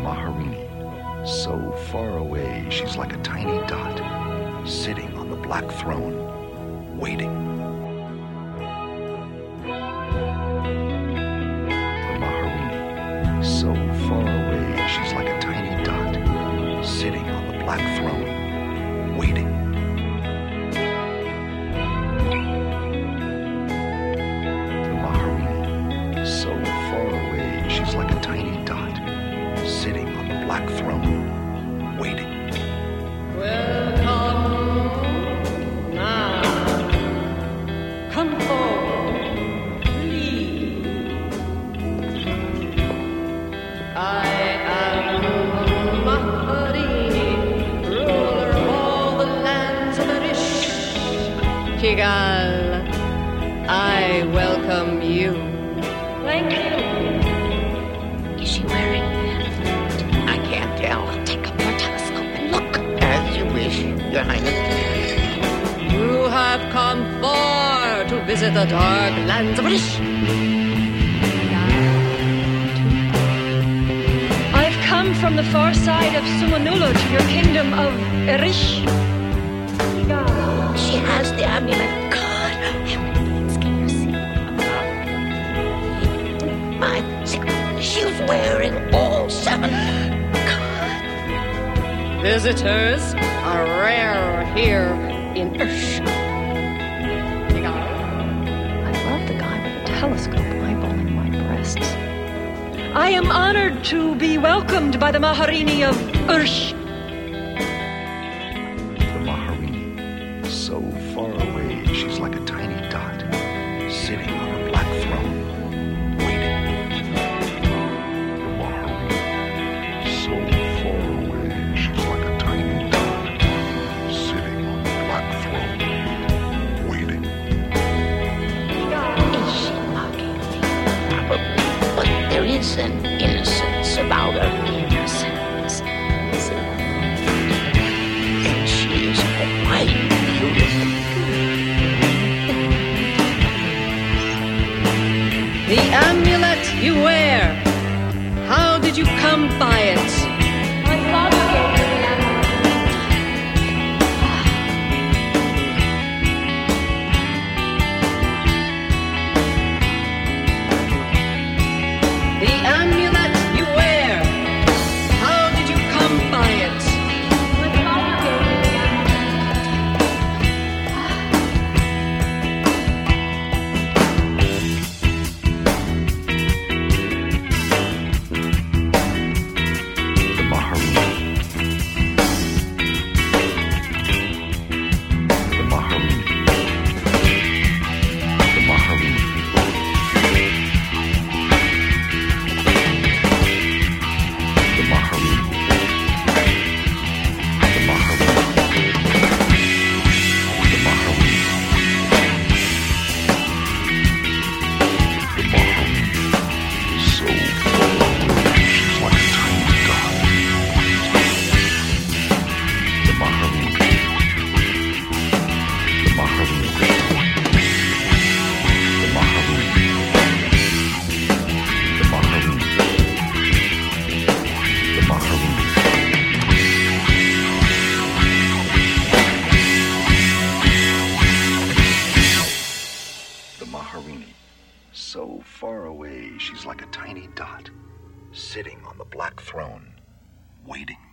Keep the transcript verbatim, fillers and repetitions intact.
Maharini. So far away, she's like a tiny dot, sitting on the black throne, waiting. The Maharini. So far away, she's like a tiny dot, sitting on the black throne, waiting. The Maharini. So far away, she's like a tiny dot, sitting on the black throne, waiting. Welcome now. Come forward, please. I am Maharini, ruler of all the lands of Erish. Kigal, I welcome you. Thank you. Is she wearing that? I can't tell. Take up your telescope and look. As you wish, Your Highness. You have come far to visit the dark lands of Erish. I've come from the far side of Sumanula to your kingdom of Erish. She has the amulet. God, how many beads can you see? Five, six. She was wearing all seven. God. Visitors are rare here in Erish. I love the guy with the telescope eyeballing my breasts. I am honored to be welcomed by the Maharini of Erish. The Maharini. So far away, she's like a tiny dot, sitting on the black throne, waiting. The Maharini. So far away, she's like a tiny dot, sitting on the black throne, waiting. Is she mocking me? Probably. But there is an innocence about her. Innocence? Is it? And she is quite beautiful. The amulet you wear. How did you come by it? My father gave me the amulet. The amulet you wear. How did you come by it? My father gave me the amulet. The Maharini. The Maharini. The Maharini. The Maharini. The Maharini. The Maharini. The Maharini. So far away, she's like a tiny dot. The Maharini. The Maharini. The Maharini. The Maharini. The Maharini. The Maharini. So far away, she's like a tiny dot, sitting on the black throne, waiting.